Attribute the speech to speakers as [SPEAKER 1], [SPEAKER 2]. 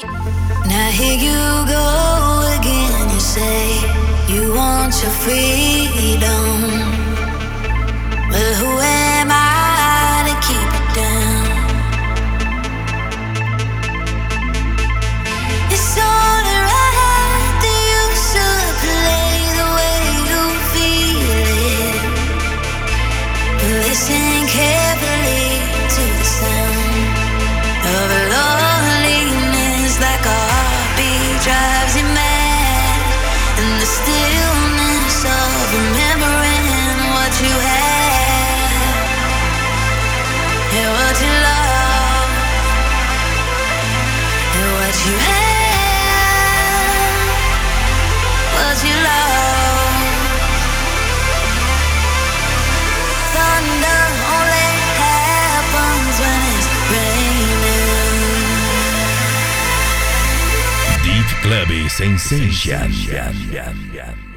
[SPEAKER 1] Now here you go again. You say you want your freedom. Well, who am I to keep it down? It's only right that you should play the way you feel it. Listen carefully to the sound of loneliness, like a heartbeat drives you mad, and the stillness of remembering what you had and what you love and what you had, what you love. Thunder only happens when it's raining.
[SPEAKER 2] Deep Club Sensation.